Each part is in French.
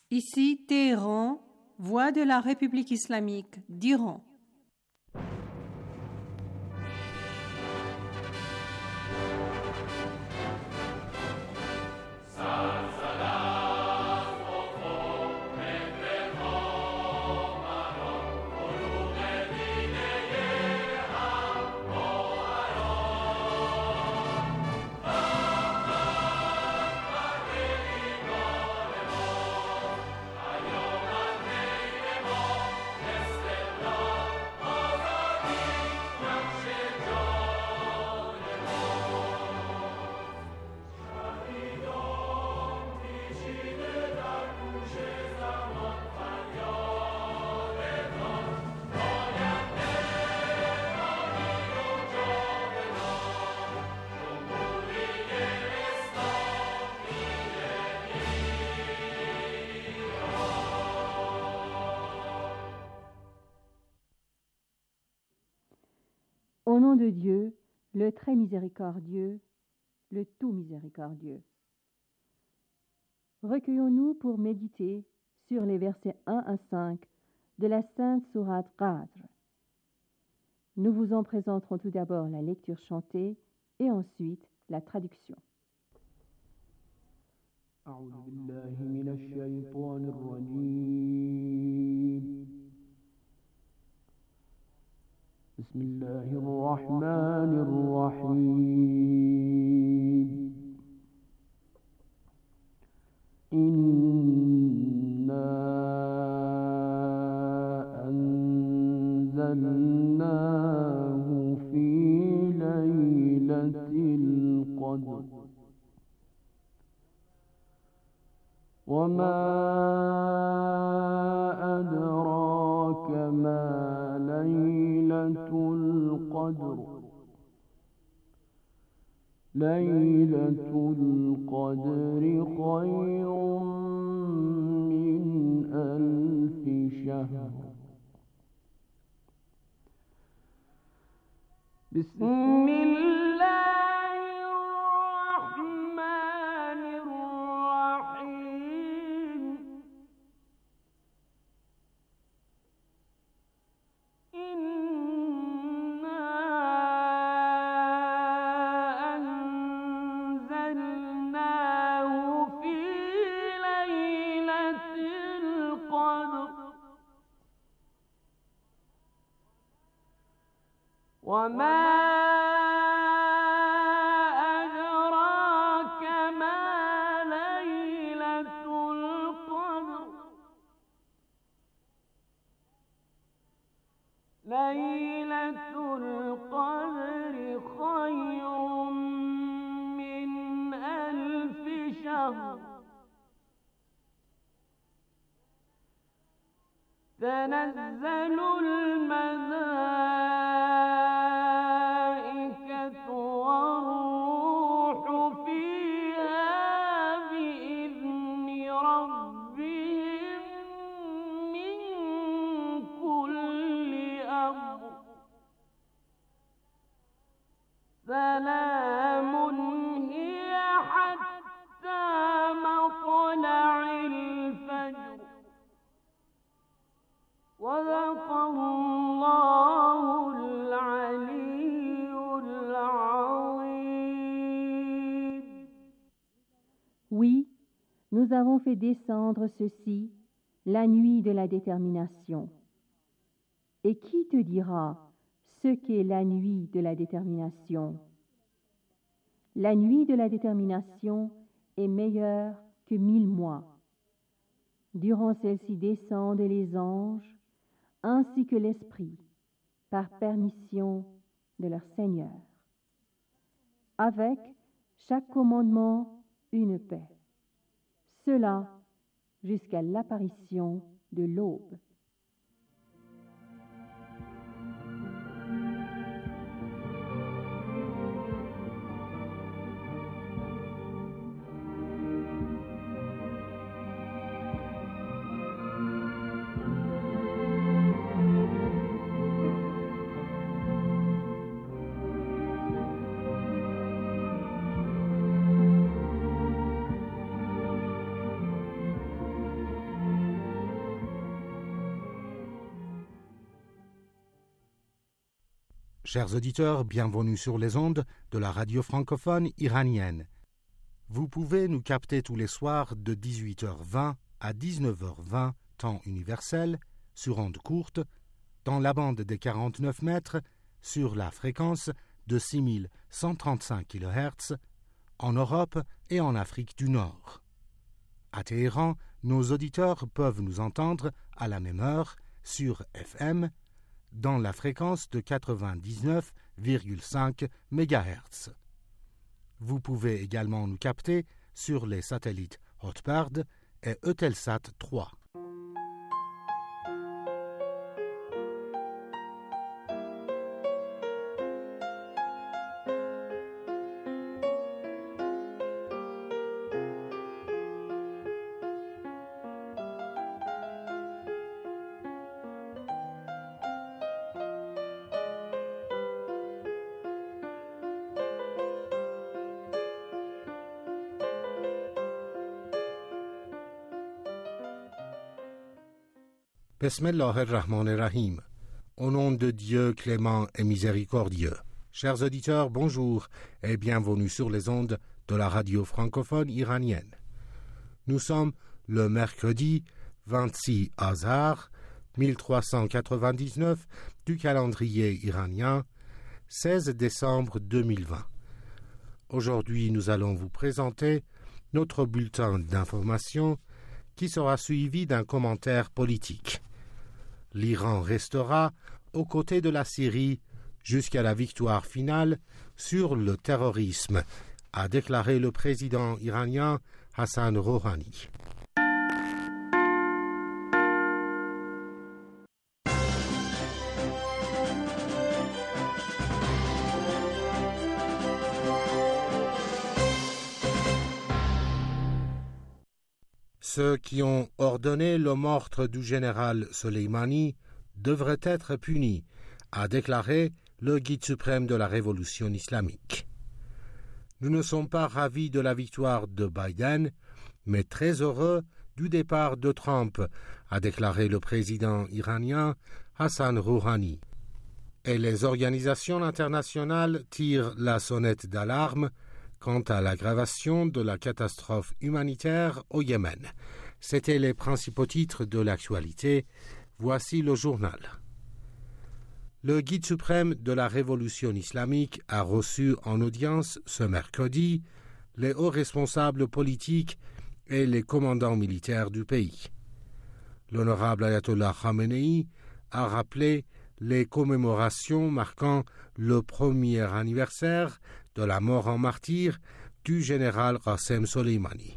Ici Téhéran, voix de la République islamique d'Iran. Au nom de Dieu, le très miséricordieux, le tout miséricordieux. Recueillons-nous pour méditer sur les versets 1 à 5 de la Sainte Sourate Qadr. Nous vous en présenterons tout d'abord la lecture chantée et ensuite la traduction. أعوذ بالله من الشيطان الرجيم بسم الله الرحمن الرحيم إنا أنزلناه في ليلة القدر وما أدراك ما ليلة القدر ليلة القدر خير من 1000 شهر بسم الله الرحمن الرحيم إنا أنزلناه في ليلة القدر وما أدراك ما ليلة القدر ليلة القدر خير من 1000 شهر تنزل الملائكة والروح فيها بإذن ربهم من كل أمر سلام هي حتى مطلع الفجر صدق الله العلي العظيم. Oui, nous avons fait descendre ceci la nuit de la détermination. Et qui te dira ce qu'est la nuit de la détermination? La nuit de la détermination est meilleure que 1000 mois. Durant celle-ci descendent les anges ainsi que l'Esprit, par permission de leur Seigneur. Avec chaque commandement, une paix. Cela jusqu'à l'apparition de l'aube. Chers auditeurs, bienvenue sur les ondes de la radio francophone iranienne. Vous pouvez nous capter tous les soirs de 18h20 à 19h20, temps universel, sur ondes courtes, dans la bande des 49 mètres, sur la fréquence de 6135 kHz, en Europe et en Afrique du Nord. À Téhéran, nos auditeurs peuvent nous entendre à la même heure sur FM, dans la fréquence de 99,5 MHz. Vous pouvez également nous capter sur les satellites Hotbird et Eutelsat 3. Bismillah ar-Rahman ar-Rahim. Au nom de Dieu clément et miséricordieux. Chers auditeurs, bonjour et bienvenue sur les ondes de la radio francophone iranienne. Nous sommes le mercredi 26 Azar 1399 du calendrier iranien, 16 décembre 2020. Aujourd'hui, nous allons vous présenter notre bulletin d'information qui sera suivi d'un commentaire politique. L'Iran restera aux côtés de la Syrie jusqu'à la victoire finale sur le terrorisme, a déclaré le président iranien Hassan Rouhani. Ceux qui ont ordonné le meurtre du général Soleimani devraient être punis, a déclaré le guide suprême de la révolution islamique. Nous ne sommes pas ravis de la victoire de Biden, mais très heureux du départ de Trump, a déclaré le président iranien Hassan Rouhani. Et les organisations internationales tirent la sonnette d'alarme quant à l'aggravation de la catastrophe humanitaire au Yémen. C'étaient les principaux titres de l'actualité. Voici le journal. Le guide suprême de la révolution islamique a reçu en audience ce mercredi les hauts responsables politiques et les commandants militaires du pays. L'honorable Ayatollah Khamenei a rappelé les commémorations marquant le premier anniversaire de la mort en martyr du général Qassem Soleimani.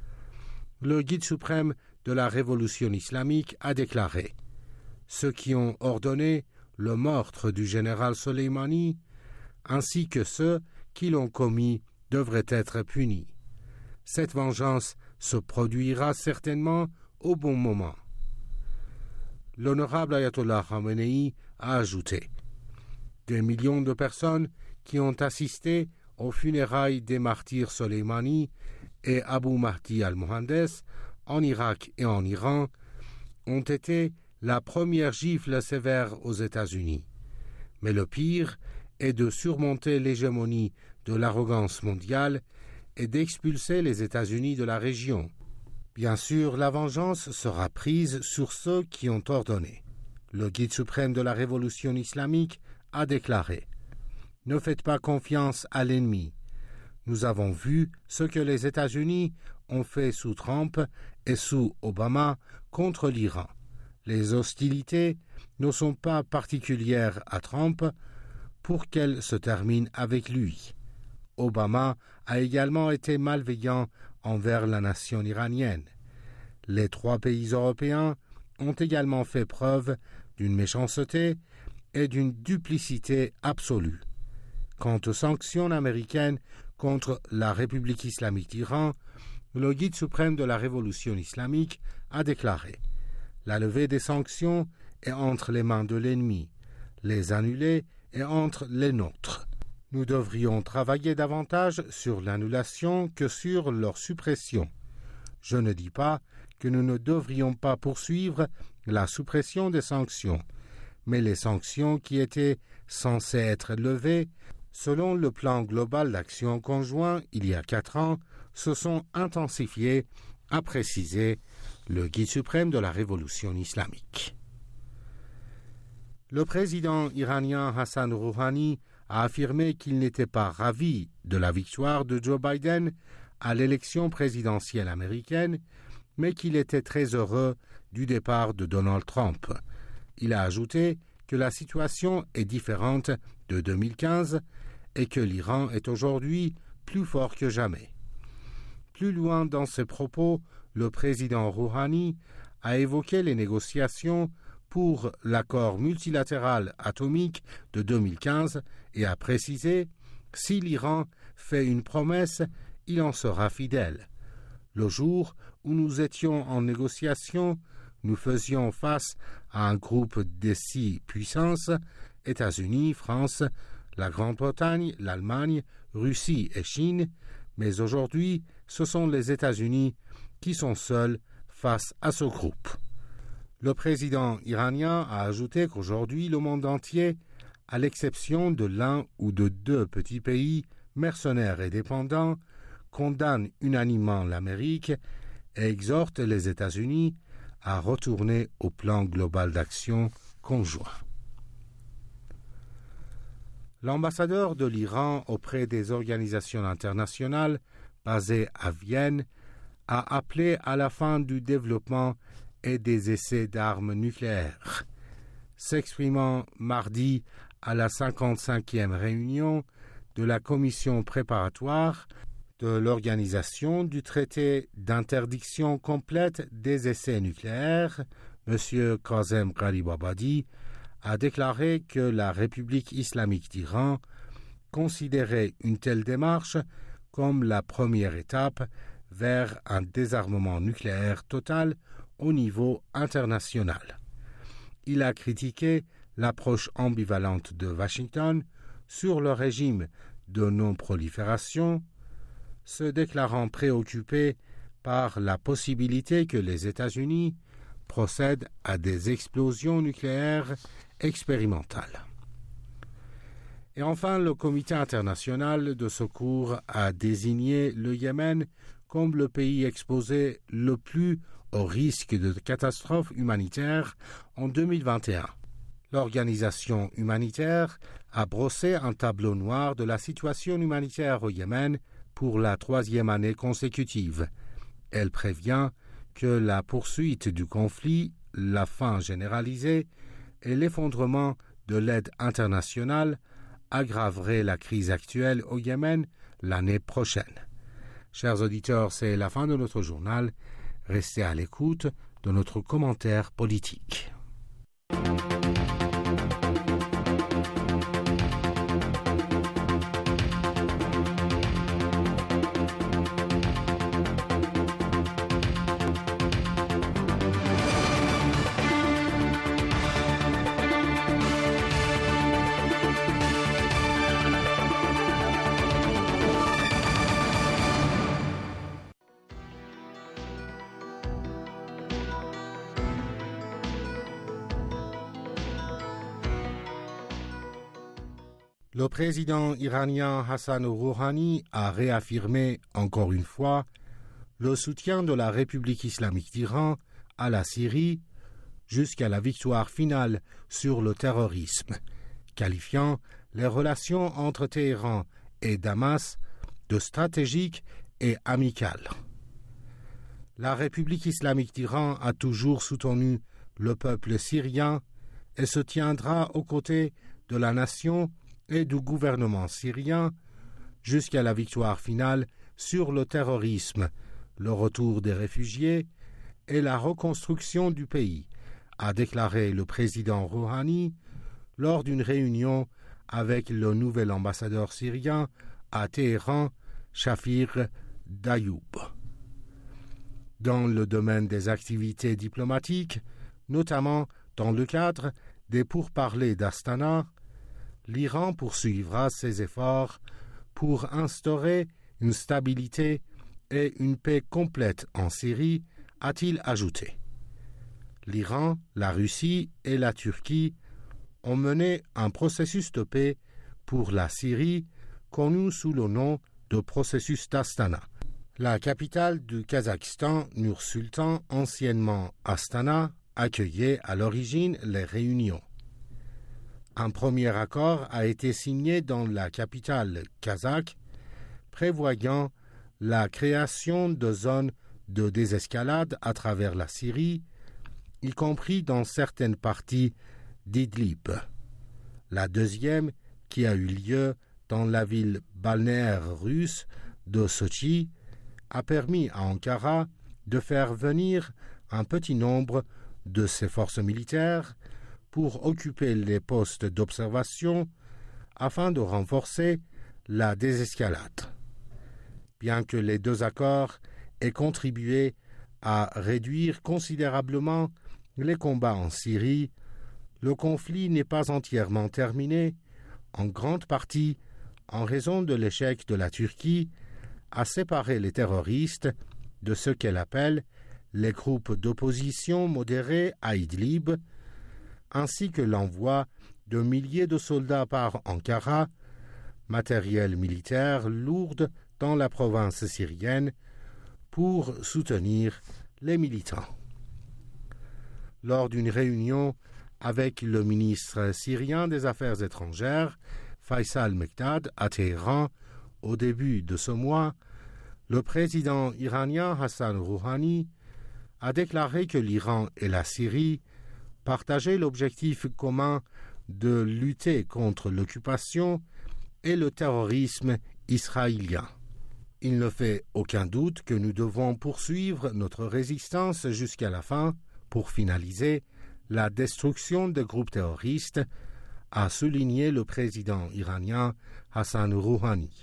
Le guide suprême de la révolution islamique a déclaré « Ceux qui ont ordonné le meurtre du général Soleimani, ainsi que ceux qui l'ont commis, devraient être punis. Cette vengeance se produira certainement au bon moment. » L'honorable Ayatollah Khamenei a ajouté « Des millions de personnes qui ont assisté aux funérailles des martyrs Soleimani et Abu Mahdi al-Mohandes en Irak et en Iran ont été la première gifle sévère aux États-Unis. Mais le pire est de surmonter l'hégémonie de l'arrogance mondiale et d'expulser les États-Unis de la région. Bien sûr, la vengeance sera prise sur ceux qui ont ordonné. Le guide suprême de la révolution islamique a déclaré « Ne faites pas confiance à l'ennemi. Nous avons vu ce que les États-Unis ont fait sous Trump et sous Obama contre l'Iran. Les hostilités ne sont pas particulières à Trump pour qu'elles se terminent avec lui. Obama a également été malveillant envers la nation iranienne. Les 3 pays européens ont également fait preuve d'une méchanceté et d'une duplicité absolue. Quant aux sanctions américaines contre la République islamique d'Iran, le guide suprême de la révolution islamique a déclaré « La levée des sanctions est entre les mains de l'ennemi, les annuler est entre les nôtres. Nous devrions travailler davantage sur l'annulation que sur leur suppression. Je ne dis pas que nous ne devrions pas poursuivre la suppression des sanctions, mais les sanctions qui étaient censées être levées selon le plan global d'action conjoint il y a 4 ans se sont intensifiées, a précisé le guide suprême de la révolution islamique. Le président iranien Hassan Rouhani a affirmé qu'il n'était pas ravi de la victoire de Joe Biden à l'élection présidentielle américaine, mais qu'il était très heureux du départ de Donald Trump. Il a ajouté que la situation est différente de 2015 et que l'Iran est aujourd'hui plus fort que jamais. Plus loin dans ses propos, le président Rouhani a évoqué les négociations pour l'accord multilatéral atomique de 2015 et a précisé « Si l'Iran fait une promesse, il en sera fidèle. Le jour où nous étions en négociation, nous faisions face à un groupe de 6 puissances, États-Unis, France, la Grande-Bretagne, l'Allemagne, Russie et Chine, mais aujourd'hui, ce sont les États-Unis qui sont seuls face à ce groupe. » Le président iranien a ajouté qu'aujourd'hui, le monde entier, à l'exception de l'un ou de 2 petits pays mercenaires et dépendants, condamne unanimement l'Amérique et exhorte les États-Unis à retourner au plan global d'action conjoint. L'ambassadeur de l'Iran auprès des organisations internationales basées à Vienne a appelé à la fin du développement et des essais d'armes nucléaires. S'exprimant mardi à la 55e réunion de la commission préparatoire de l'organisation du traité d'interdiction complète des essais nucléaires, M. Kazem Gharibabadi a déclaré que la République islamique d'Iran considérait une telle démarche comme la première étape vers un désarmement nucléaire total au niveau international. Il a critiqué l'approche ambivalente de Washington sur le régime de non-prolifération, se déclarant préoccupé par la possibilité que les États-Unis procèdent à des explosions nucléaires expérimentales. Et enfin, le Comité international de secours a désigné le Yémen comme le pays exposé le plus au risque de catastrophe humanitaire en 2021. L'organisation humanitaire a brossé un tableau noir de la situation humanitaire au Yémen pour la 3e année consécutive. Elle prévient que la poursuite du conflit, la fin généralisée et l'effondrement de l'aide internationale aggraveraient la crise actuelle au Yémen l'année prochaine. Chers auditeurs, c'est la fin de notre journal. Restez à l'écoute de notre commentaire politique. Le président iranien Hassan Rouhani a réaffirmé encore une fois le soutien de la République islamique d'Iran à la Syrie jusqu'à la victoire finale sur le terrorisme, qualifiant les relations entre Téhéran et Damas de stratégiques et amicales. La République islamique d'Iran a toujours soutenu le peuple syrien et se tiendra aux côtés de la nation et du gouvernement syrien jusqu'à la victoire finale sur le terrorisme, le retour des réfugiés et la reconstruction du pays, a déclaré le président Rouhani lors d'une réunion avec le nouvel ambassadeur syrien à Téhéran, Shafir Dayoub. Dans le domaine des activités diplomatiques, notamment dans le cadre des pourparlers d'Astana, l'Iran poursuivra ses efforts pour instaurer une stabilité et une paix complète en Syrie, a-t-il ajouté. L'Iran, la Russie et la Turquie ont mené un processus de paix pour la Syrie connu sous le nom de processus d'Astana. La capitale du Kazakhstan, Nur-Sultan, anciennement Astana, accueillait à l'origine les réunions. Un premier accord a été signé dans la capitale kazakh, prévoyant la création de zones de désescalade à travers la Syrie, y compris dans certaines parties d'Idlib. La deuxième, qui a eu lieu dans la ville balnéaire russe de Sochi, a permis à Ankara de faire venir un petit nombre de ses forces militaires pour occuper les postes d'observation afin de renforcer la désescalade. Bien que les deux accords aient contribué à réduire considérablement les combats en Syrie, le conflit n'est pas entièrement terminé, en grande partie en raison de l'échec de la Turquie à séparer les terroristes de ce qu'elle appelle les groupes d'opposition modérés à Idlib, ainsi que l'envoi de milliers de soldats par Ankara, matériel militaire lourd dans la province syrienne, pour soutenir les militants. Lors d'une réunion avec le ministre syrien des Affaires étrangères, Faisal Mekdad, à Téhéran, au début de ce mois, le président iranien Hassan Rouhani a déclaré que l'Iran et la Syrie partageaient l'objectif commun de lutter contre l'occupation et le terrorisme israélien. Il ne fait aucun doute que nous devons poursuivre notre résistance jusqu'à la fin pour finaliser la destruction des groupes terroristes, a souligné le président iranien Hassan Rouhani.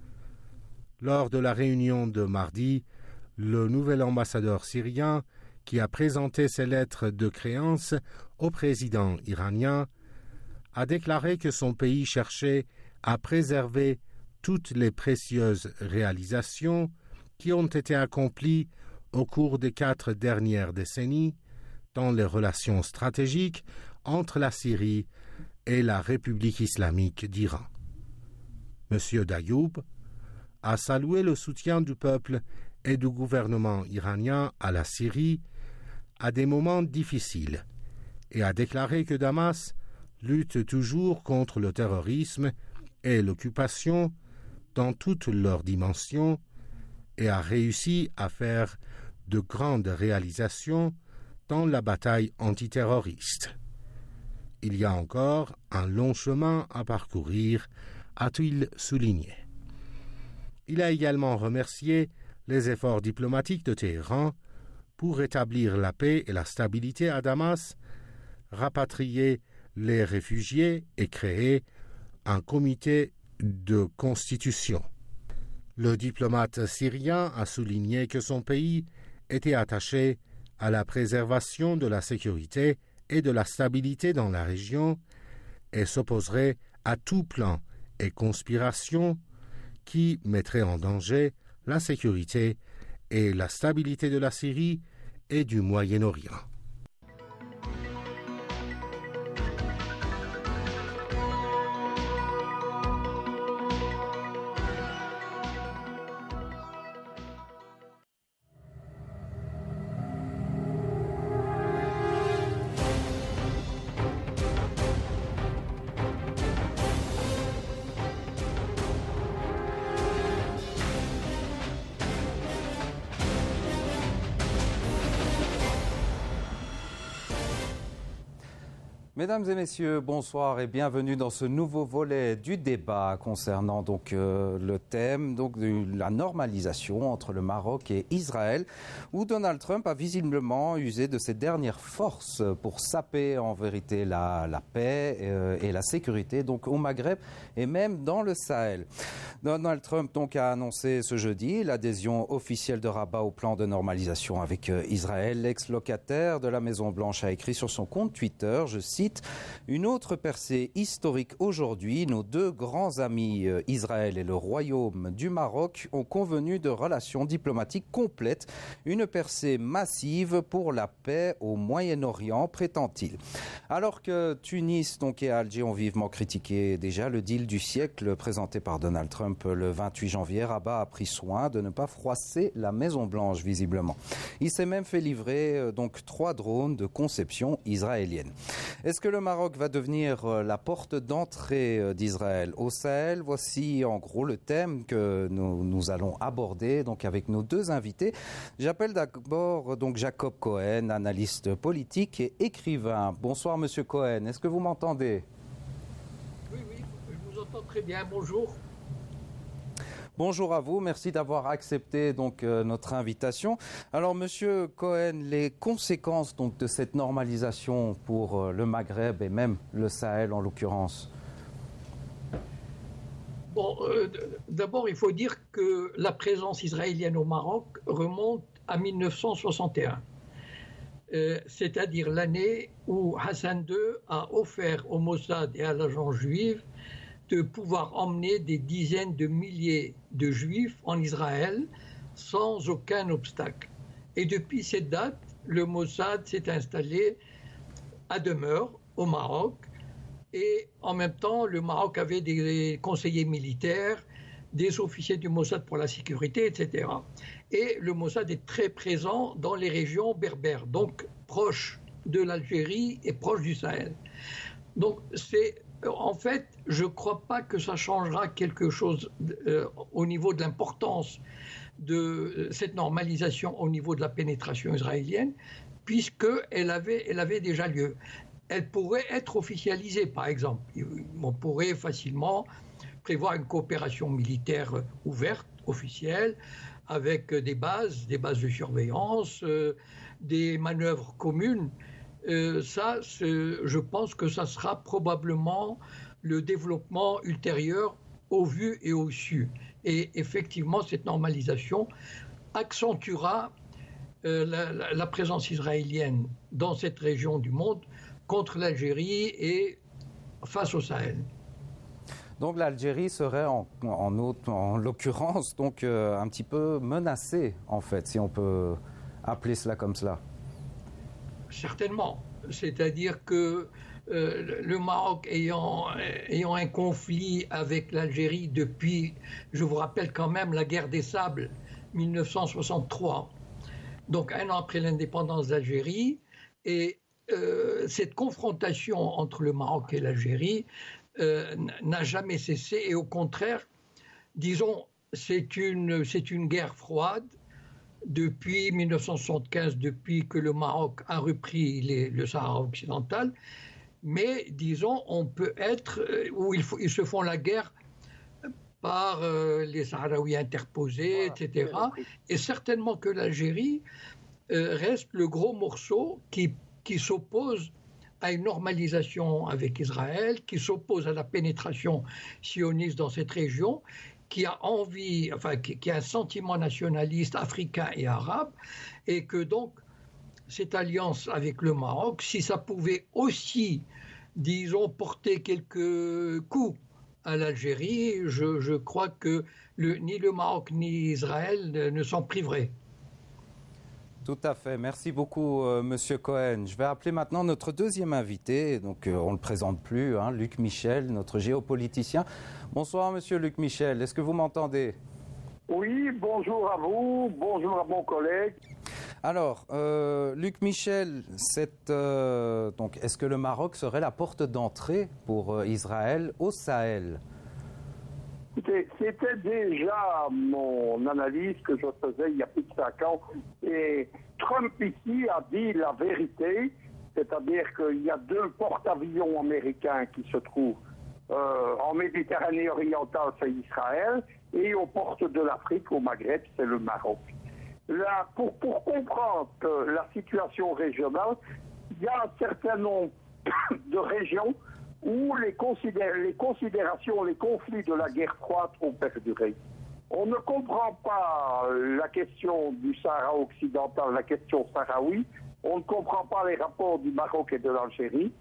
Lors de la réunion de mardi, le nouvel ambassadeur syrien, qui a présenté ses lettres de créance au président iranien, a déclaré que son pays cherchait à préserver toutes les précieuses réalisations qui ont été accomplies au cours des 4 dernières décennies dans les relations stratégiques entre la Syrie et la République islamique d'Iran. M. Dayoub a salué le soutien du peuple et du gouvernement iranien à la Syrie à des moments difficiles et a déclaré que Damas lutte toujours contre le terrorisme et l'occupation dans toutes leurs dimensions et a réussi à faire de grandes réalisations dans la bataille antiterroriste. Il y a encore un long chemin à parcourir, a-t-il souligné. Il a également remercié les efforts diplomatiques de Téhéran pour rétablir la paix et la stabilité à Damas, rapatrier les réfugiés et créer un comité de constitution. Le diplomate syrien a souligné que son pays était attaché à la préservation de la sécurité et de la stabilité dans la région et s'opposerait à tout plan et conspiration qui mettrait en danger la sécurité et la stabilité de la Syrie et du Moyen-Orient. Mesdames et messieurs, bonsoir et bienvenue dans ce nouveau volet du débat concernant donc le thème de la normalisation entre le Maroc et Israël, où Donald Trump a visiblement usé de ses dernières forces pour saper en vérité la paix et la sécurité donc au Maghreb et même dans le Sahel. Donald Trump donc a annoncé ce jeudi l'adhésion officielle de Rabat au plan de normalisation avec Israël. L'ex-locataire de la Maison-Blanche a écrit sur son compte Twitter, je cite, cite, « Une autre percée historique aujourd'hui, nos deux grands amis Israël et le Royaume du Maroc ont convenu de relations diplomatiques complètes, une percée massive pour la paix au Moyen-Orient, prétend-il. » Alors que Tunis et Alger ont vivement critiqué déjà le deal du siècle présenté par Donald Trump le 28 janvier, Rabat a pris soin de ne pas froisser la Maison-Blanche, visiblement. Il s'est même fait livrer 3 drones de conception israélienne. Est-ce que le Maroc va devenir la porte d'entrée d'Israël au Sahel? Voici en gros le thème que nous allons aborder avec nos deux invités. J'appelle d'abord Jacob Cohen, analyste politique et écrivain. Bonsoir Monsieur Cohen, est-ce que vous m'entendez? Oui, je vous entends très bien. Bonjour. Bonjour à vous, merci d'avoir accepté notre invitation. Alors Monsieur Cohen, les conséquences de cette normalisation pour le Maghreb et même le Sahel en l'occurrence? Bon, d'abord il faut dire que la présence israélienne au Maroc remonte à 1961. C'est-à-dire l'année où Hassan II a offert au Mossad et à l'agence juive de pouvoir emmener des dizaines de milliers de juifs en Israël sans aucun obstacle. Et depuis cette date, le Mossad s'est installé à demeure au Maroc et en même temps, le Maroc avait des conseillers militaires, des officiers du Mossad pour la sécurité, etc. Et le Mossad est très présent dans les régions berbères, donc proche de l'Algérie et proche du Sahel. Donc en fait, je ne crois pas que ça changera quelque chose au niveau de l'importance de cette normalisation au niveau de la pénétration israélienne, puisqu'elle avait déjà lieu. Elle pourrait être officialisée, par exemple. On pourrait facilement prévoir une coopération militaire ouverte, officielle, avec des bases de surveillance, des manœuvres communes. Je pense que ça sera probablement le développement ultérieur au vu et au su. Et effectivement, cette normalisation accentuera la présence israélienne dans cette région du monde contre l'Algérie et face au Sahel. Donc l'Algérie serait en l'occurrence un petit peu menacée, en fait, si on peut appeler cela comme cela. Certainement. C'est-à-dire que le Maroc ayant un conflit avec l'Algérie depuis, je vous rappelle quand même, la guerre des Sables, 1963, donc un an après l'indépendance d'Algérie, et cette confrontation entre le Maroc et l'Algérie n'a jamais cessé, et au contraire, disons, c'est une guerre froide depuis 1975, depuis que le Maroc a repris le Sahara occidental, mais disons, on peut être où ils se font la guerre par les Sahraouis interposés, etc. Et certainement que l'Algérie reste le gros morceau qui s'oppose à une normalisation avec Israël, qui s'oppose à la pénétration sioniste dans cette région, qui a qui a un sentiment nationaliste africain et arabe, et que donc cette alliance avec le Maroc, si ça pouvait aussi, disons, porter quelques coups à l'Algérie, je crois que ni le Maroc ni Israël ne s'en priveraient. Tout à fait. Merci beaucoup, Monsieur Cohen. Je vais appeler maintenant notre deuxième invité. Donc, on ne le présente plus, Luc Michel, notre géopoliticien. Bonsoir, Monsieur Luc Michel. Est-ce que vous m'entendez? Oui, bonjour à vous, bonjour à mon collègue. Alors, Luc Michel, est-ce que le Maroc serait la porte d'entrée pour Israël au Sahel? Écoutez, c'était déjà mon analyse que je faisais il y a plus de 5 ans. Et Trump ici a dit la vérité, c'est-à-dire qu'il y a 2 porte-avions américains qui se trouvent en Méditerranée orientale, c'est Israël, et aux portes de l'Afrique, au Maghreb, c'est le Maroc. Là, pour comprendre la situation régionale, il y a un certain nombre de régions où les considérations, les conflits de la guerre froide ont perduré. On ne comprend pas la question du Sahara occidental, la question sahraoui. On ne comprend pas les rapports du Maroc et de l'Algérie.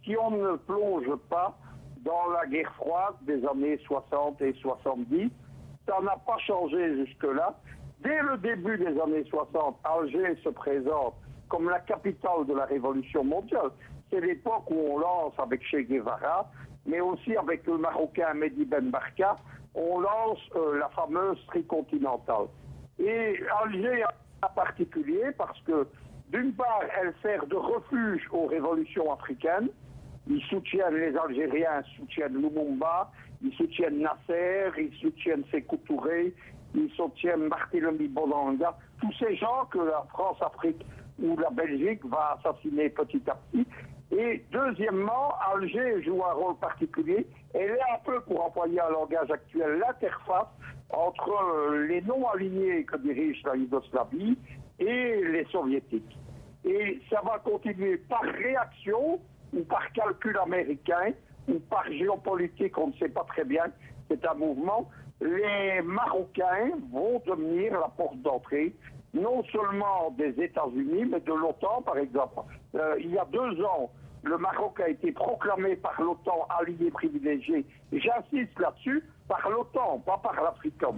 si on ne plonge pas dans la guerre froide des années 60 et 70. Ça n'a pas changé jusque-là. Dès le début des années 60, Alger se présente comme la capitale de la révolution mondiale. C'est l'époque où on lance avec Che Guevara, mais aussi avec le Marocain Mehdi Ben Barka, on lance la fameuse tricontinentale. Et Alger en particulier parce que, d'une part, elle sert de refuge aux révolutions africaines. Ils soutiennent, les Algériens soutiennent Lumumba, ils soutiennent Nasser, ils soutiennent Sékou Touré, ils soutiennent Barthélemy Bonanga, tous ces gens que la France-Afrique ou la Belgique va assassiner petit à petit. Et deuxièmement, Alger joue un rôle particulier. Elle est un peu, pour employer un langage actuel, l'interface entre les non-alignés que dirige la Yougoslavie et les soviétiques. Et ça va continuer par réaction ou par calcul américain ou par géopolitique, on ne sait pas très bien, c'est un mouvement. Les Marocains vont devenir la porte d'entrée non seulement des États-Unis, mais de l'OTAN, par exemple. Il y a 2 ans, le Maroc a été proclamé par l'OTAN allié privilégié. J'insiste là-dessus, par l'OTAN, pas par l'Africom.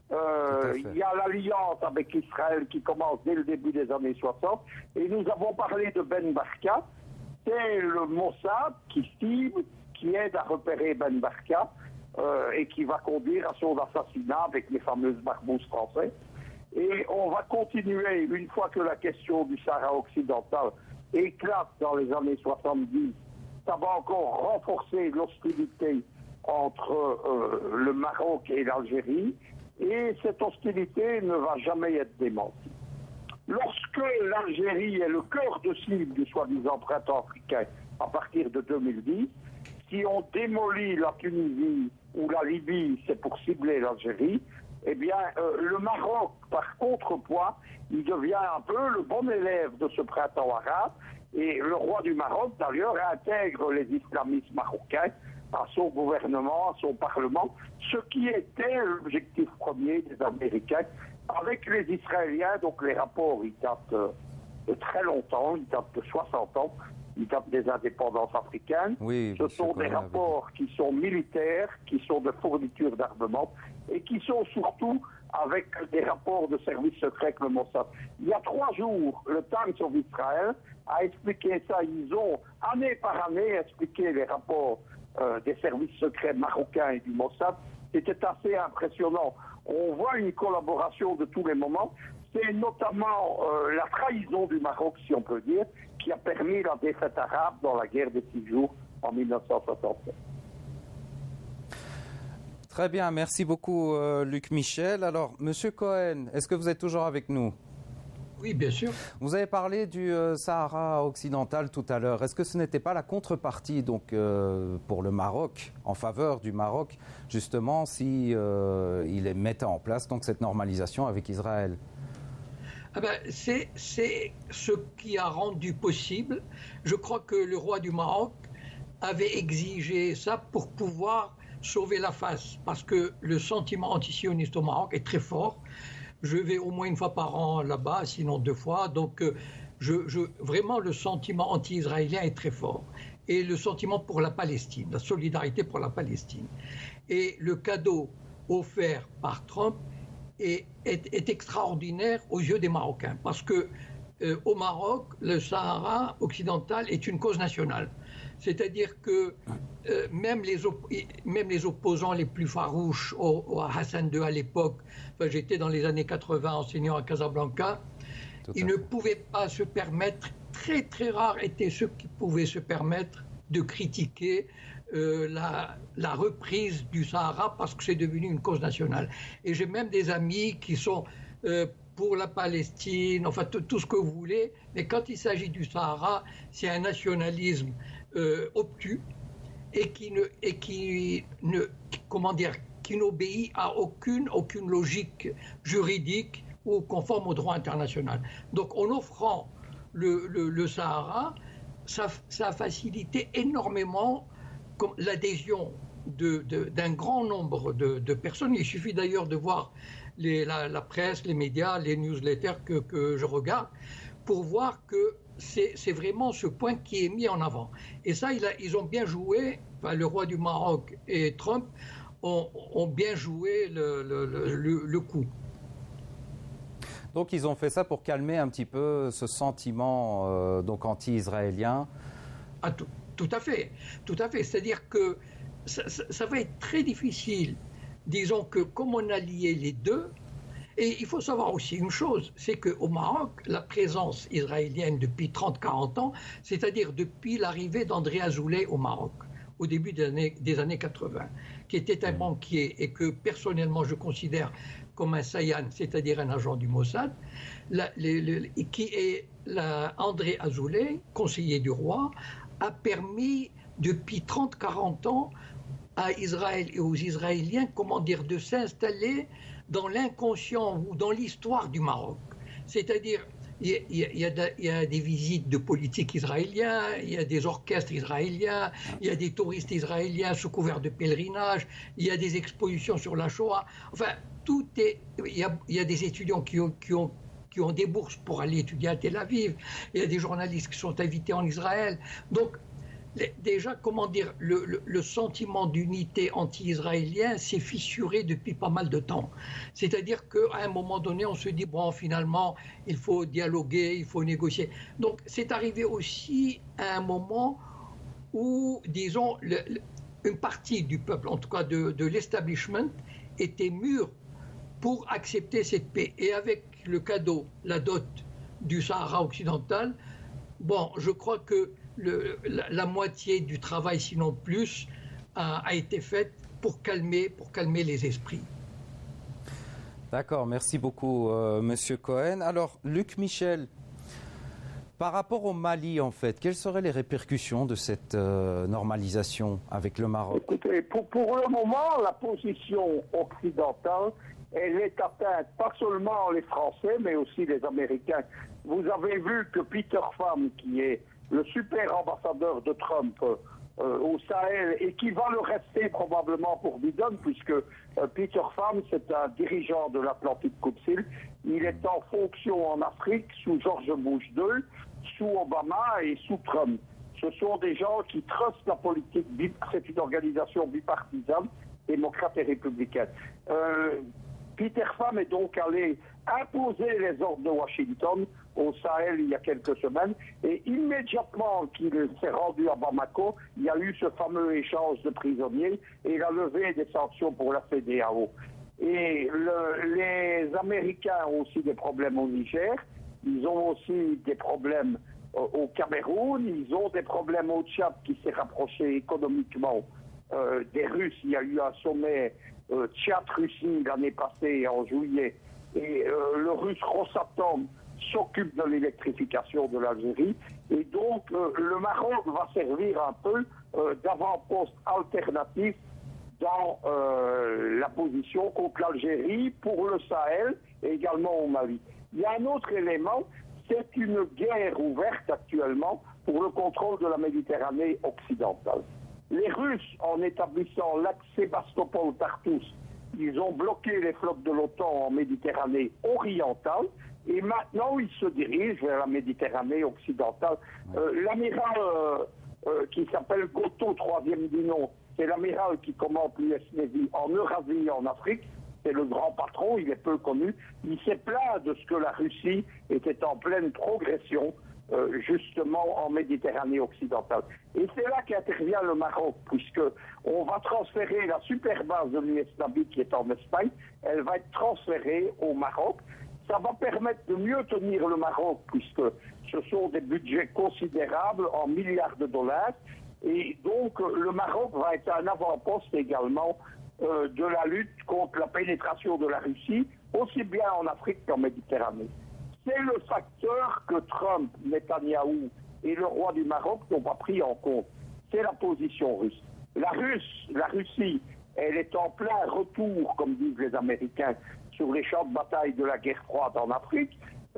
Il y a l'alliance avec Israël qui commence dès le début des années 60. Et nous avons parlé de Ben Barka. C'est le Mossad qui cible, qui aide à repérer Ben Barka et qui va conduire à son assassinat avec les fameuses barbouzes français. Et on va continuer, une fois que la question du Sahara occidental éclate dans les années 70, ça va encore renforcer l'hostilité entre le Maroc et l'Algérie, et cette hostilité ne va jamais être démentie. Lorsque l'Algérie est le cœur de cible du soi-disant printemps africain à partir de 2010, si on démolit la Tunisie ou la Libye, c'est pour cibler l'Algérie, eh bien, le Maroc, par contrepoids, il devient un peu le bon élève de ce printemps arabe. Et le roi du Maroc, d'ailleurs, intègre les islamistes marocains à son gouvernement, à son parlement, ce qui était l'objectif premier des Américains. Avec les Israéliens, donc les rapports, ils datent de très longtemps, ils datent de 60 ans, ils datent des indépendances africaines. Oui, ce sont des rapports qui sont militaires, qui sont de fourniture d'armement, et qui sont surtout avec des rapports de services secrets avec le Mossad. Il y a 3 jours, le Times of Israel a expliqué ça. Ils ont, année par année, expliqué les rapports des services secrets marocains et du Mossad. C'était assez impressionnant. On voit une collaboration de tous les moments. C'est notamment la trahison du Maroc, si on peut dire, qui a permis la défaite arabe dans la guerre des 6 jours en 1967. Très bien, merci beaucoup Luc Michel. Alors, Monsieur Cohen, est-ce que vous êtes toujours avec nous? Oui, bien sûr. Vous avez parlé du Sahara occidental tout à l'heure. Est-ce que ce n'était pas la contrepartie donc, pour le Maroc, en faveur du Maroc, justement, si il mettait en place donc, cette normalisation avec Israël? C'est ce qui a rendu possible. Je crois que le roi du Maroc avait exigé ça pour pouvoir sauver la face, parce que le sentiment antisioniste au Maroc est très fort. Je vais au moins 1 fois par an là-bas, sinon 2 fois. Donc, vraiment, le sentiment anti-israélien est très fort. Et le sentiment pour la Palestine, la solidarité pour la Palestine. Et le cadeau offert par Trump est extraordinaire aux yeux des Marocains. Parce que au Maroc, le Sahara occidental est une cause nationale. C'est-à-dire que même les opposants les plus farouches au Hassan II à l'époque, j'étais dans les années 80 enseignant à Casablanca, ils ne pouvaient pas se permettre, très très rares étaient ceux qui pouvaient se permettre de critiquer la reprise du Sahara parce que c'est devenu une cause nationale. Et j'ai même des amis qui sont pour la Palestine, enfin tout ce que vous voulez, mais quand il s'agit du Sahara, c'est un nationalisme obtus et qui n'obéit à aucune logique juridique ou conforme au droit international. Donc en offrant le Sahara, ça a facilité énormément l'adhésion d'un grand nombre de personnes. Il suffit d'ailleurs de voir la presse, les médias, les newsletters que je regarde pour voir que c'est vraiment ce point qui est mis en avant. Et ça, ils ont bien joué, enfin, le roi du Maroc et Trump ont bien joué le coup. Donc ils ont fait ça pour calmer un petit peu ce sentiment donc anti-israélien. Ah, tout à fait. C'est-à-dire que ça va être très difficile. Disons que comme on a lié les deux, et il faut savoir aussi une chose, c'est qu'au Maroc, la présence israélienne depuis 30-40 ans, c'est-à-dire depuis l'arrivée d'André Azoulay au Maroc, au début des années 80, qui était un banquier et que personnellement je considère comme un Sayan, c'est-à-dire un agent du Mossad, qui est André Azoulay, conseiller du roi, a permis depuis 30-40 ans à Israël et aux Israéliens, de s'installer dans l'inconscient ou dans l'histoire du Maroc. C'est-à-dire, il y a des visites de politiques israéliens, il y a des orchestres israéliens, il y a des touristes israéliens sous couvert de pèlerinage, il y a des expositions sur la Shoah. Enfin, il y a des étudiants qui ont des bourses pour aller étudier à Tel Aviv, il y a des journalistes qui sont invités en Israël. Donc, déjà, le sentiment d'unité anti-israélien s'est fissuré depuis pas mal de temps. C'est-à-dire qu'à un moment donné, on se dit, bon, finalement, il faut dialoguer, il faut négocier. Donc, c'est arrivé aussi à un moment où, disons, une partie du peuple, en tout cas de l'establishment, était mûre pour accepter cette paix. Et avec le cadeau, la dot du Sahara occidental, bon, je crois que la moitié du travail, sinon plus, a été faite pour calmer les esprits. D'accord, merci beaucoup, Monsieur Cohen. Alors, Luc Michel, par rapport au Mali, en fait, quelles seraient les répercussions de cette normalisation avec le Maroc? Écoutez, pour le moment, la position occidentale, elle est atteinte pas seulement les Français, mais aussi les Américains. Vous avez vu que Peter Pham, qui est le super ambassadeur de Trump au Sahel, et qui va le rester probablement pour Biden, puisque Peter Pham, c'est un dirigeant de l'Atlantic Council. Il est en fonction en Afrique sous George Bush II, sous Obama et sous Trump. Ce sont des gens qui trustent la politique, c'est une organisation bipartisane, démocrate et républicaine. Peter Pham est donc allé imposer les ordres de Washington au Sahel il y a quelques semaines, et immédiatement qu'il s'est rendu à Bamako, il y a eu ce fameux échange de prisonniers et la levée des sanctions pour la CEDEAO. Et les Américains ont aussi des problèmes au Niger, ils ont aussi des problèmes au Cameroun, ils ont des problèmes au Tchad qui s'est rapproché économiquement des Russes. Il y a eu un sommet Tchad-Russie l'année passée en juillet, et le russe Rosatom s'occupe de l'électrification de l'Algérie, et donc le Maroc va servir un peu d'avant-poste alternatif dans la position contre l'Algérie pour le Sahel et également au Mali. Il y a un autre élément, c'est une guerre ouverte actuellement pour le contrôle de la Méditerranée occidentale. Les Russes, en établissant l'axe Sébastopol-Tartous, ils ont bloqué les flottes de l'OTAN en Méditerranée orientale, et maintenant ils se dirigent vers la Méditerranée occidentale. L'amiral qui s'appelle Goto, troisième du nom, c'est l'amiral qui commande l'US Navy en Eurasie et en Afrique. C'est le grand patron, il est peu connu. Il s'est plaint de ce que la Russie était en pleine progression, justement en Méditerranée occidentale. Et c'est là qu'intervient le Maroc, puisque on va transférer la super base de l'US Navy qui est en Espagne, elle va être transférée au Maroc. Ça va permettre de mieux tenir le Maroc, puisque ce sont des budgets considérables en milliards de dollars. Et donc, le Maroc va être un avant-poste également de la lutte contre la pénétration de la Russie, aussi bien en Afrique qu'en Méditerranée. C'est le facteur que Trump, Netanyahou et le roi du Maroc n'ont pas pris en compte. C'est la position russe. La Russie, elle est en plein retour, comme disent les Américains, sur les champs de bataille de la guerre froide en Afrique,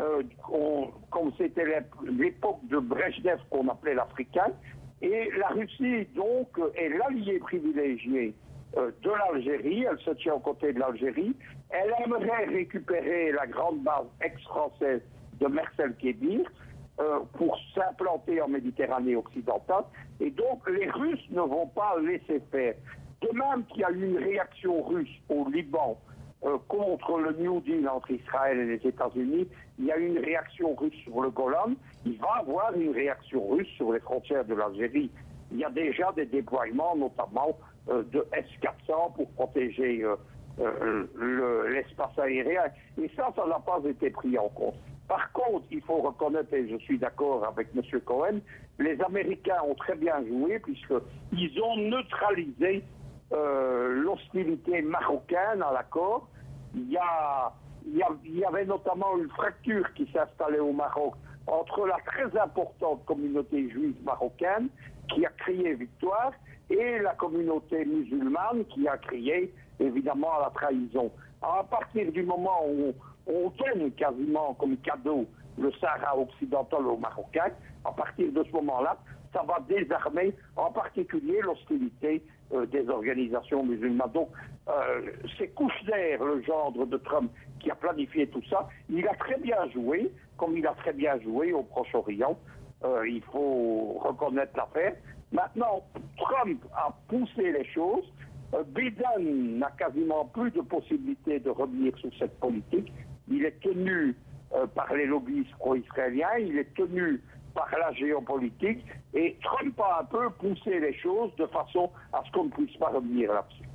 comme c'était l'époque de Brejnev qu'on appelait l'Africain. Et la Russie, donc, est l'allié privilégié de l'Algérie, elle se tient aux côtés de l'Algérie. Elle aimerait récupérer la grande base ex-française de Mersel-Kébir. pour s'implanter en Méditerranée occidentale. Et donc, les Russes ne vont pas laisser faire. De même qu'il y a eu une réaction russe au Liban contre le New Deal entre Israël et les États-Unis, il y a eu une réaction russe sur le Golan. Il va y avoir une réaction russe sur les frontières de l'Algérie. Il y a déjà des déploiements, notamment de S-400 pour protéger l'espace aérien. Et ça n'a pas été pris en compte. Par contre, il faut reconnaître, et je suis d'accord avec M. Cohen, les Américains ont très bien joué puisqu'ils ont neutralisé l'hostilité marocaine à l'accord. Il y avait notamment une fracture qui s'est installée au Maroc entre la très importante communauté juive marocaine qui a crié victoire et la communauté musulmane qui a crié évidemment à la trahison. Alors, à partir du moment où on donne quasiment comme cadeau le Sahara occidental aux Marocains, à partir de ce moment-là, ça va désarmer en particulier l'hostilité des organisations musulmanes. Donc, c'est Kouchner, le gendre de Trump, qui a planifié tout ça. Il a très bien joué, comme il a très bien joué au Proche-Orient. Il faut reconnaître l'affaire. Maintenant, Trump a poussé les choses. Biden n'a quasiment plus de possibilité de revenir sur cette politique. Il est tenu par les lobbyistes pro-israéliens, il est tenu par la géopolitique, et Trump a un peu poussé les choses de façon à ce qu'on ne puisse pas revenir là-dessus.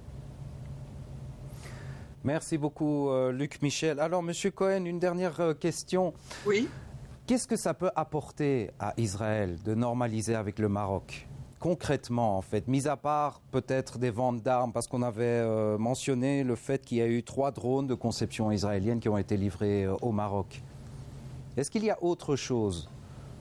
Merci beaucoup, Luc Michel. Alors, M. Cohen, une dernière question. Oui. Qu'est-ce que ça peut apporter à Israël de normaliser avec le Maroc ? Concrètement, en fait, mis à part peut-être des ventes d'armes, parce qu'on avait mentionné le fait qu'il y a eu 3 drones de conception israélienne qui ont été livrés au Maroc. Est-ce qu'il y a autre chose ?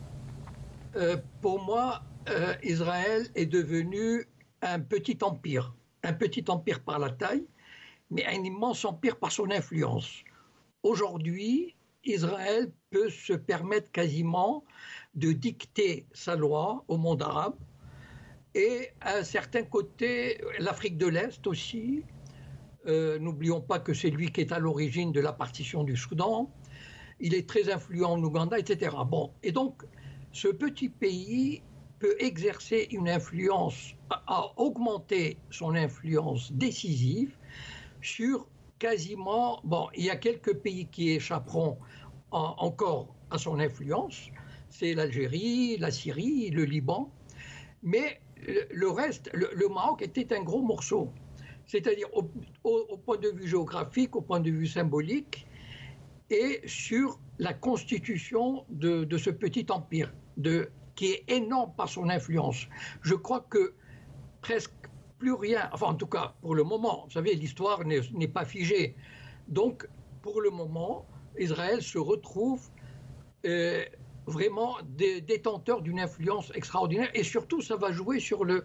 Pour moi, Israël est devenu un petit empire par la taille, mais un immense empire par son influence. Aujourd'hui, Israël peut se permettre quasiment de dicter sa loi au monde arabe, et à un certain côté, l'Afrique de l'Est aussi. N'oublions pas que c'est lui qui est à l'origine de la partition du Soudan. Il est très influent en Ouganda, etc. Bon, et donc, ce petit pays peut exercer une influence, à augmenter son influence décisive sur quasiment... Bon, il y a quelques pays qui échapperont encore à son influence. C'est l'Algérie, la Syrie, le Liban. Mais le reste, le Maroc était un gros morceau. C'est-à-dire au point de vue géographique, au point de vue symbolique, et sur la constitution de ce petit empire, qui est énorme par son influence. Je crois que presque plus rien, enfin en tout cas pour le moment, vous savez, l'histoire n'est pas figée. Donc pour le moment, Israël se retrouve vraiment détenteur d'une influence extraordinaire, et surtout ça va jouer sur le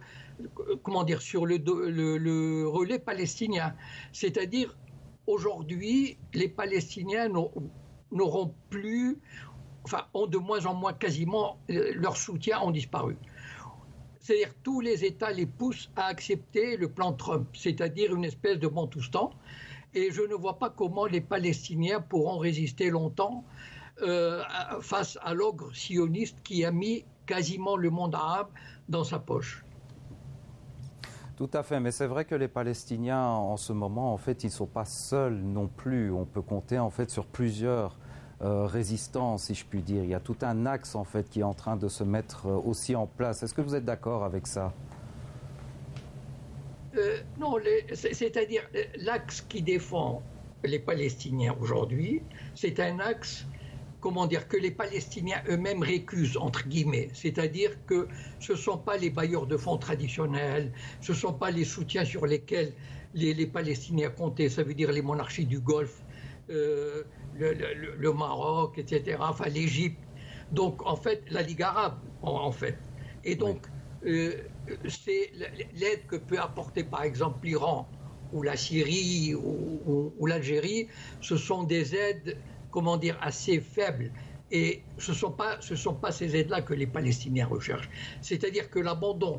relais palestinien. C'est-à-dire aujourd'hui, les Palestiniens n'auront plus, enfin ont de moins en moins quasiment, leur soutien ont disparu. C'est-à-dire tous les États les poussent à accepter le plan Trump, c'est-à-dire une espèce de Bantoustan, et je ne vois pas comment les Palestiniens pourront résister longtemps face à l'ogre sioniste qui a mis quasiment le monde arabe dans sa poche. Tout à fait, mais c'est vrai que les Palestiniens en ce moment, en fait, ils ne sont pas seuls non plus. On peut compter en fait sur plusieurs résistants, si je puis dire. Il y a tout un axe en fait qui est en train de se mettre aussi en place. Est-ce que vous êtes d'accord avec ça ? Non, c'est-à-dire l'axe qui défend les Palestiniens aujourd'hui, c'est un axe, comment dire, que les Palestiniens eux-mêmes récusent, entre guillemets. C'est-à-dire que ce ne sont pas les bailleurs de fonds traditionnels, ce ne sont pas les soutiens sur lesquels les Palestiniens comptaient, ça veut dire les monarchies du Golfe, le Maroc, etc., enfin l'Égypte. Donc, en fait, la Ligue arabe, en fait. Et donc, c'est l'aide que peut apporter, par exemple, l'Iran ou la Syrie ou l'Algérie, ce sont des aides, comment dire, assez faibles. Et ce sont pas ces aides-là que les Palestiniens recherchent. C'est-à-dire que l'abandon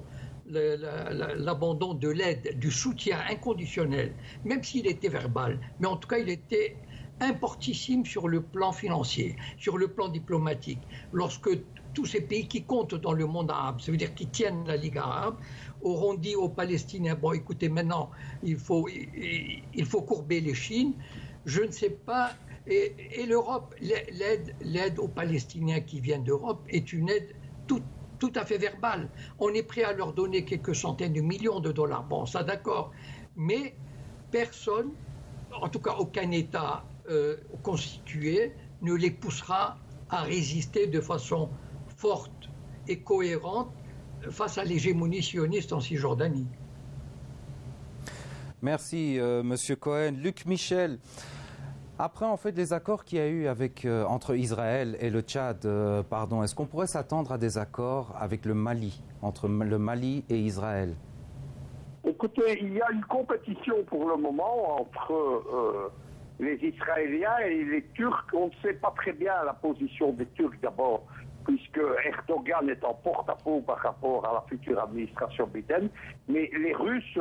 de l'aide, du soutien inconditionnel, même s'il était verbal, mais en tout cas il était importantissime sur le plan financier, sur le plan diplomatique. Lorsque tous ces pays qui comptent dans le monde arabe, ça veut dire qui tiennent la Ligue arabe, auront dit aux Palestiniens, bon écoutez, maintenant il faut courber les chines, je ne sais pas, et l'Europe, l'aide aux Palestiniens qui viennent d'Europe est une aide tout à fait verbale. On est prêt à leur donner quelques centaines de millions de dollars, bon ça d'accord, mais personne, en tout cas aucun État constitué, ne les poussera à résister de façon forte et cohérente face à l'hégémonie sioniste en Cisjordanie. Merci, Monsieur Cohen. Luc Michel, après en fait les accords qu'il y a eu entre Israël et le Tchad, est-ce qu'on pourrait s'attendre à des accords avec le Mali, entre le Mali et Israël? Écoutez, il y a une compétition pour le moment entre les Israéliens et les Turcs. On ne sait pas très bien la position des Turcs d'abord, puisque Erdogan est en porte-à-faux par rapport à la future administration Biden. Mais les Russes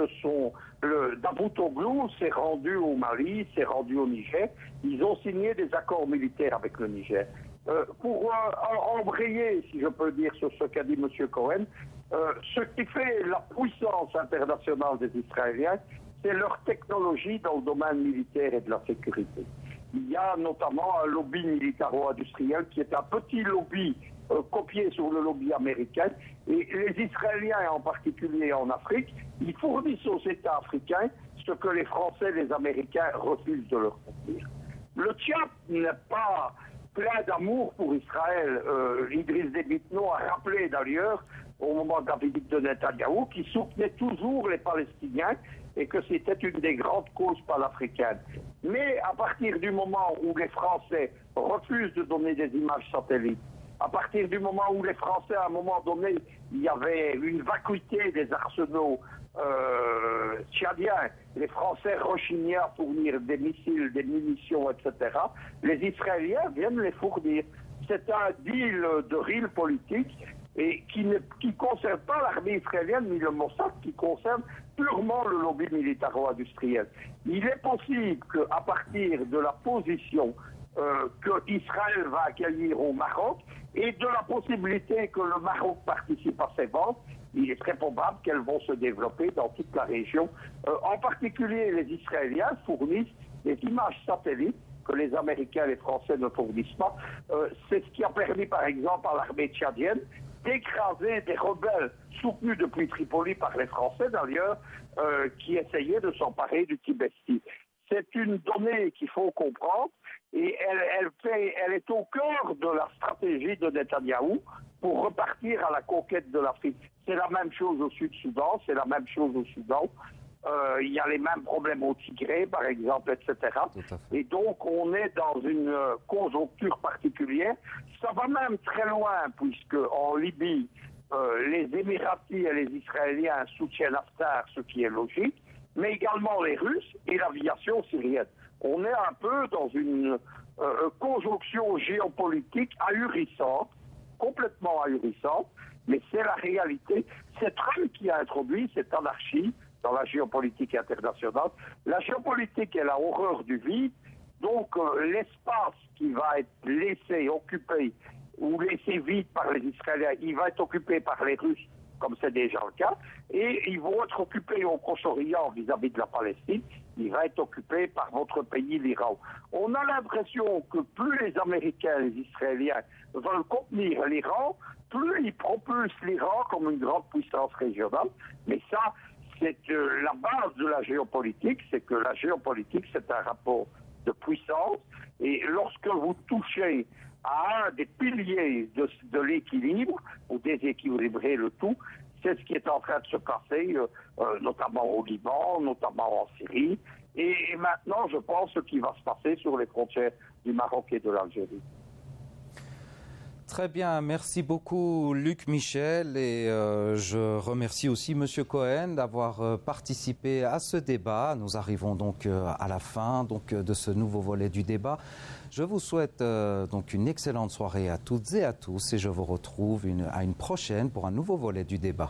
Davutoglu s'est rendu au Mali, s'est rendu au Niger. Ils ont signé des accords militaires avec le Niger. Pour embrayer, si je peux dire, sur ce qu'a dit M. Cohen, ce qui fait la puissance internationale des Israéliens, c'est leur technologie dans le domaine militaire et de la sécurité. Il y a notamment un lobby militaro-industriel qui est un petit lobby copié sur le lobby américain. Et les Israéliens, en particulier en Afrique, ils fournissent aux États africains ce que les Français et les Américains refusent de leur fournir. Le Tchad n'est pas plein d'amour pour Israël. Idriss Déby Itno a rappelé d'ailleurs, au moment de la visite de Netanyahou, qu'il soutenait toujours les Palestiniens et que c'était une des grandes causes panafricaines. Mais à partir du moment où les Français refusent de donner des images satellites, à partir du moment où les Français, à un moment donné, il y avait une vacuité des arsenaux tchadiens, les Français rechignaient à fournir des missiles, des munitions, etc., les Israéliens viennent les fournir. C'est un deal de real politique et qui ne concerne pas l'armée israélienne ni le Mossad, qui concerne purement le lobby militaro-industriel. Il est possible qu'à partir de la position que Israël va accueillir au Maroc et de la possibilité que le Maroc participe à ces ventes, il est très probable qu'elles vont se développer dans toute la région. En particulier, les Israéliens fournissent des images satellites que les Américains et les Français ne fournissent pas. C'est ce qui a permis, par exemple, à l'armée tchadienne d'écraser des rebelles soutenus depuis Tripoli par les Français, d'ailleurs, qui essayaient de s'emparer du Tibesti. C'est une donnée qu'il faut comprendre et elle est au cœur de la stratégie de Netanyahou pour repartir à la conquête de l'Afrique. C'est la même chose au Sud-Soudan, c'est la même chose au Soudan. Il y a les mêmes problèmes au Tigré, par exemple, etc. Et donc, on est dans une conjoncture particulière. Ça va même très loin, puisque en Libye, les Émiratis et les Israéliens soutiennent Haftar, ce qui est logique, mais également les Russes et l'aviation syrienne. On est un peu dans une conjonction géopolitique ahurissante, complètement ahurissante, mais c'est la réalité. C'est Trump qui a introduit cette anarchie dans la géopolitique internationale. La géopolitique est la horreur du vide, donc l'espace qui va être laissé occupé ou laissé vide par les Israéliens, il va être occupé par les Russes, comme c'est déjà le cas, et ils vont être occupés au Proche-Orient vis-à-vis de la Palestine, il va être occupé par votre pays, l'Iran. On a l'impression que plus les Américains et les Israéliens veulent contenir l'Iran, plus ils propulsent l'Iran comme une grande puissance régionale, mais ça, c'est la base de la géopolitique, c'est que la géopolitique, c'est un rapport de puissance, et lorsque vous touchez à un des piliers de l'équilibre, vous déséquilibrez le tout, c'est ce qui est en train de se passer, notamment au Liban, notamment en Syrie, et maintenant, je pense, ce qui va se passer sur les frontières du Maroc et de l'Algérie. Très bien, merci beaucoup Luc Michel et je remercie aussi Monsieur Cohen d'avoir participé à ce débat. Nous arrivons donc à la fin de ce nouveau volet du débat. Je vous souhaite donc une excellente soirée à toutes et à tous et je vous retrouve à une prochaine pour un nouveau volet du débat.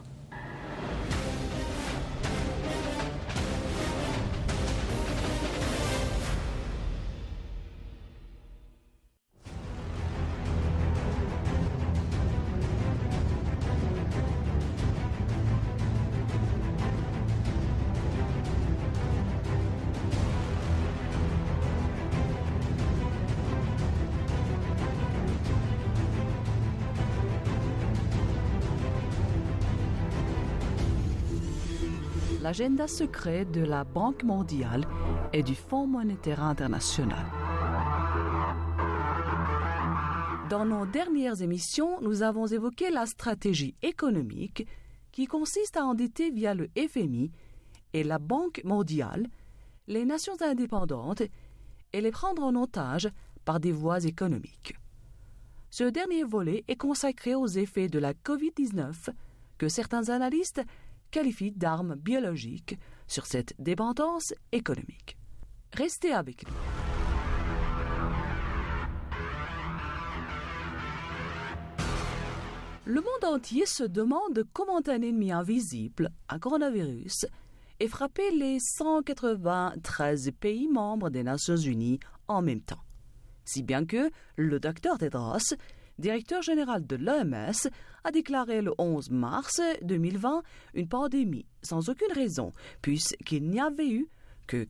l'agenda secret de la Banque mondiale et du Fonds monétaire international. Dans nos dernières émissions, nous avons évoqué la stratégie économique qui consiste à endetter via le FMI et la Banque mondiale les nations indépendantes et les prendre en otage par des voies économiques. Ce dernier volet est consacré aux effets de la COVID-19 que certains analystes qualifient d'armes biologiques sur cette dépendance économique. Restez avec nous. Le monde entier se demande comment un ennemi invisible, un coronavirus, ait frappé les 193 pays membres des Nations Unies en même temps. Si bien que le Dr Tedros, directeur général de l'OMS, a déclaré le 11 mars 2020 une pandémie sans aucune raison, puisqu'il n'y avait eu que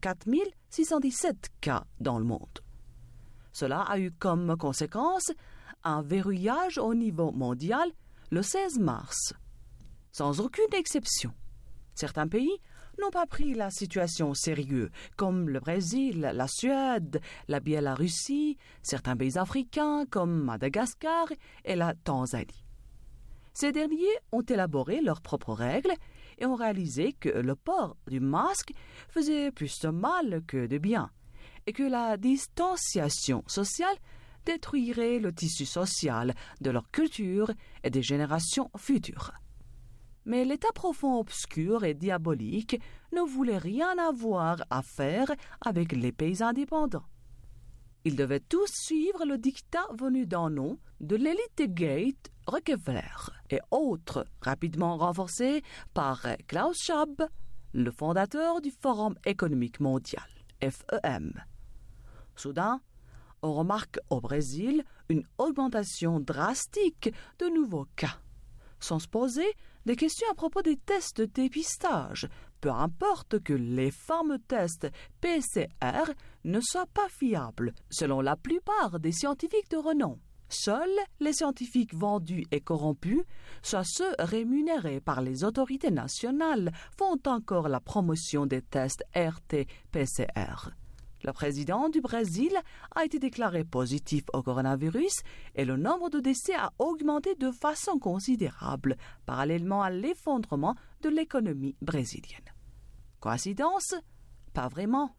4617 cas dans le monde. Cela a eu comme conséquence un verrouillage au niveau mondial le 16 mars. Sans aucune exception, certains pays n'ont pas pris la situation au sérieux, comme le Brésil, la Suède, la Biélorussie, certains pays africains comme Madagascar et la Tanzanie. Ces derniers ont élaboré leurs propres règles et ont réalisé que le port du masque faisait plus de mal que de bien et que la distanciation sociale détruirait le tissu social de leur culture et des générations futures. Mais l'état profond obscur et diabolique ne voulait rien avoir à faire avec les pays indépendants. Ils devaient tous suivre le diktat venu d'en haut de l'élite de Gates, Rockefeller et autres, rapidement renforcés par Klaus Schwab, le fondateur du Forum économique mondial, FEM. Soudain, on remarque au Brésil une augmentation drastique de nouveaux cas, sans se poser des questions à propos des tests de dépistage, peu importe que les fameux tests PCR ne soient pas fiables, selon la plupart des scientifiques de renom. Seuls les scientifiques vendus et corrompus, soit ceux rémunérés par les autorités nationales, font encore la promotion des tests RT-PCR. Le président du Brésil a été déclaré positif au coronavirus et le nombre de décès a augmenté de façon considérable, parallèlement à l'effondrement de l'économie brésilienne. Coïncidence? Pas vraiment.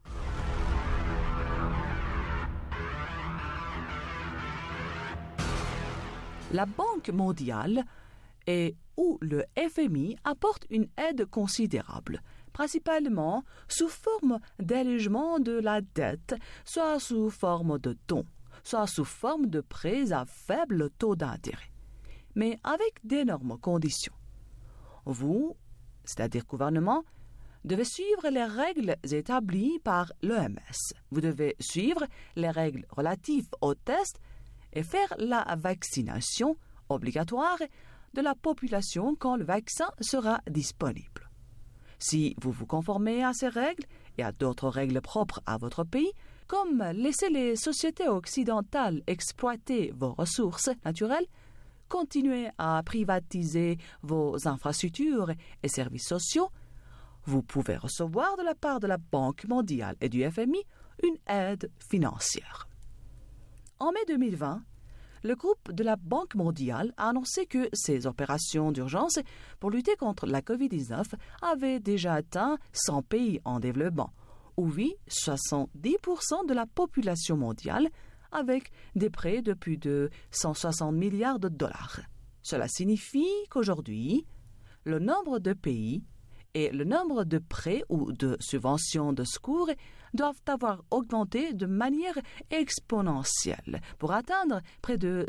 La Banque mondiale ou le FMI apporte une aide considérable, principalement sous forme d'allègement de la dette, soit sous forme de dons, soit sous forme de prêts à faible taux d'intérêt, mais avec d'énormes conditions. Vous, c'est-à-dire gouvernement, devez suivre les règles établies par l'OMS. Vous devez suivre les règles relatives aux tests et faire la vaccination obligatoire de la population quand le vaccin sera disponible. Si vous vous conformez à ces règles et à d'autres règles propres à votre pays, comme laisser les sociétés occidentales exploiter vos ressources naturelles, continuer à privatiser vos infrastructures et services sociaux, vous pouvez recevoir de la part de la Banque mondiale et du FMI une aide financière. En mai 2020, le groupe de la Banque mondiale a annoncé que ses opérations d'urgence pour lutter contre la COVID-19 avaient déjà atteint 100 pays en développement, où vit 70% de la population mondiale, avec des prêts de plus de 160 milliards de dollars. Cela signifie qu'aujourd'hui, le nombre de pays et le nombre de prêts ou de subventions de secours doivent avoir augmenté de manière exponentielle pour atteindre près de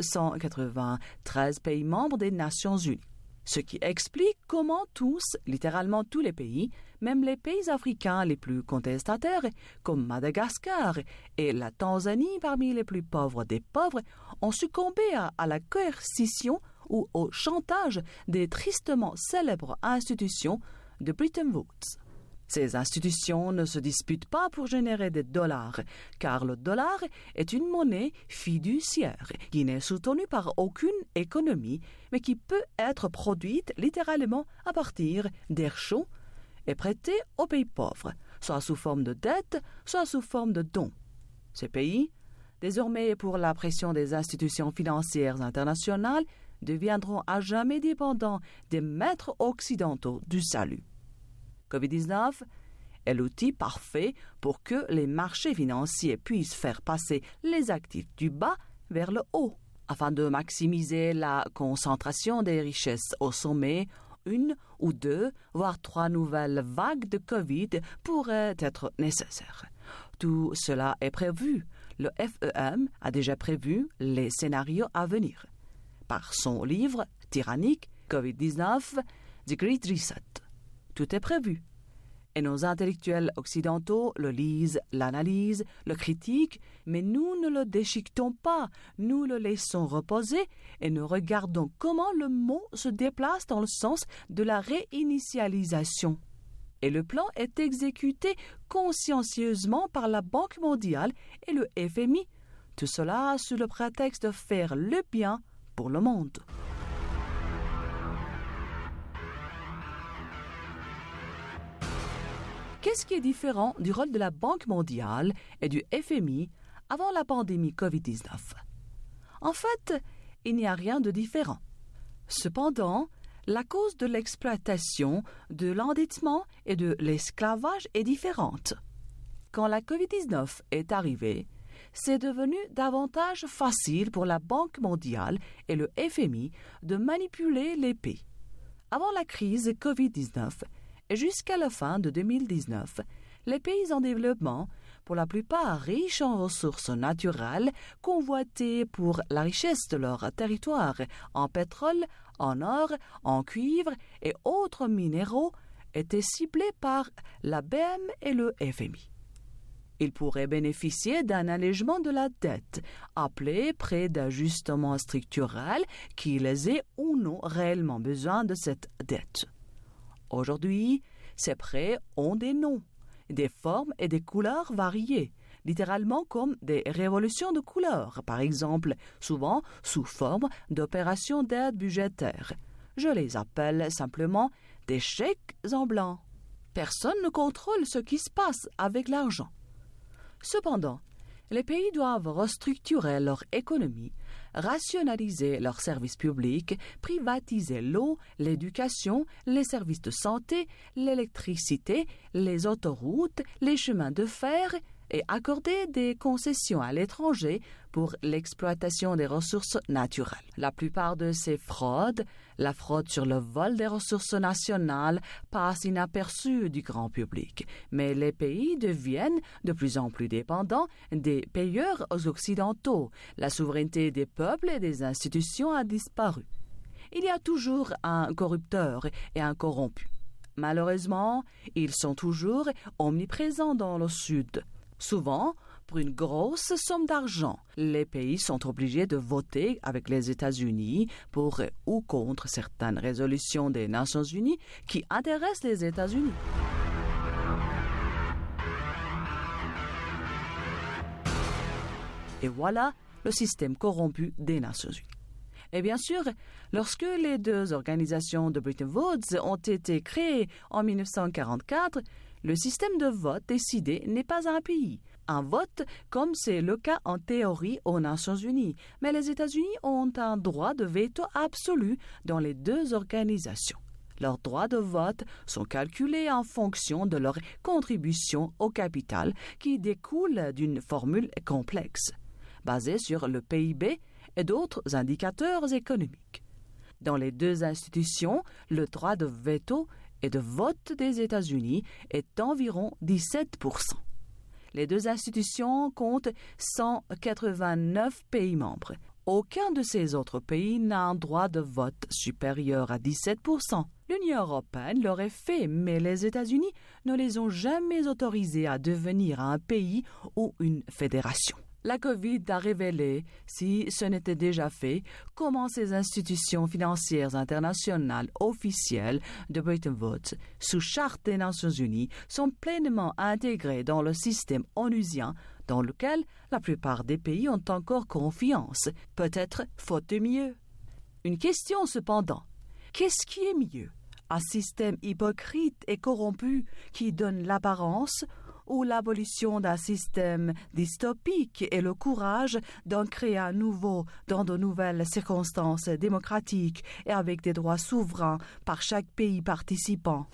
193 pays membres des Nations Unies. Ce qui explique comment tous, littéralement tous les pays, même les pays africains les plus contestataires, comme Madagascar et la Tanzanie parmi les plus pauvres des pauvres, ont succombé à la coercition ou au chantage des tristement célèbres institutions de Bretton Woods. Ces institutions ne se disputent pas pour générer des dollars, car le dollar est une monnaie fiduciaire qui n'est soutenue par aucune économie, mais qui peut être produite littéralement à partir d'air chaud est prêté aux pays pauvres, soit sous forme de dette, soit sous forme de dons. Ces pays, désormais pour la pression des institutions financières internationales, deviendront à jamais dépendants des maîtres occidentaux du salut. Covid-19 est l'outil parfait pour que les marchés financiers puissent faire passer les actifs du bas vers le haut. Afin de maximiser la concentration des richesses au sommet, 1 ou 2, voire 3 nouvelles vagues de Covid pourraient être nécessaires. Tout cela est prévu. Le FEM a déjà prévu les scénarios à venir. Par son livre tyrannique Covid-19, The Great Reset. Tout est prévu. Et nos intellectuels occidentaux le lisent, l'analysent, le critiquent, mais nous ne le déchiquetons pas, nous le laissons reposer et nous regardons comment le mot se déplace dans le sens de la réinitialisation. Et le plan est exécuté consciencieusement par la Banque mondiale et le FMI, tout cela sous le prétexte de faire le bien pour le monde. Qu'est-ce qui est différent du rôle de la Banque mondiale et du FMI avant la pandémie Covid-19? En fait, il n'y a rien de différent. Cependant, la cause de l'exploitation, de l'endettement et de l'esclavage est différente. Quand la Covid-19 est arrivée, c'est devenu davantage facile pour la Banque mondiale et le FMI de manipuler les pays. Avant la crise Covid-19, et jusqu'à la fin de 2019, les pays en développement, pour la plupart riches en ressources naturelles, convoités pour la richesse de leur territoire en pétrole, en or, en cuivre et autres minéraux, étaient ciblés par la BM et le FMI. Ils pourraient bénéficier d'un allègement de la dette, appelé prêt d'ajustement structurel, qu'ils aient ou non réellement besoin de cette dette. Aujourd'hui, ces prêts ont des noms, des formes et des couleurs variées, littéralement comme des révolutions de couleurs, par exemple, souvent sous forme d'opérations d'aide budgétaire. Je les appelle simplement des chèques en blanc. Personne ne contrôle ce qui se passe avec l'argent. Cependant, les pays doivent restructurer leur économie, rationaliser leurs services publics, privatiser l'eau, l'éducation, les services de santé, l'électricité, les autoroutes, les chemins de fer et accorder des concessions à l'étranger pour l'exploitation des ressources naturelles. La plupart de ces fraudes, la fraude sur le vol des ressources nationales, passe inaperçue du grand public, mais les pays deviennent de plus en plus dépendants des payeurs occidentaux. La souveraineté des peuples et des institutions a disparu. Il y a toujours un corrupteur et un corrompu. Malheureusement, ils sont toujours omniprésents dans le Sud. Souvent, pour une grosse somme d'argent, les pays sont obligés de voter avec les États-Unis pour ou contre certaines résolutions des Nations Unies qui intéressent les États-Unis. Et voilà le système corrompu des Nations Unies. Et bien sûr, lorsque les deux organisations de Bretton Woods ont été créées en 1944, le système de vote décidé n'est pas un pays. Un vote, comme c'est le cas en théorie aux Nations Unies, mais les États-Unis ont un droit de veto absolu dans les deux organisations. Leurs droits de vote sont calculés en fonction de leur contribution au capital qui découle d'une formule complexe, basée sur le PIB et d'autres indicateurs économiques. Dans les deux institutions, le droit de veto et de vote des États-Unis est d'environ 17%. Les deux institutions comptent 189 pays membres. Aucun de ces autres pays n'a un droit de vote supérieur à 17%. L'Union européenne l'aurait fait, mais les États-Unis ne les ont jamais autorisés à devenir un pays ou une fédération. La COVID a révélé, si ce n'était déjà fait, comment ces institutions financières internationales officielles de Bretton Woods, sous charte des Nations Unies, sont pleinement intégrées dans le système onusien dans lequel la plupart des pays ont encore confiance. Peut-être faute de mieux. Une question cependant. Qu'est-ce qui est mieux? un système hypocrite et corrompu qui donne l'apparence, ou l'abolition d'un système dystopique et le courage d'en créer un nouveau dans de nouvelles circonstances démocratiques et avec des droits souverains par chaque pays participant.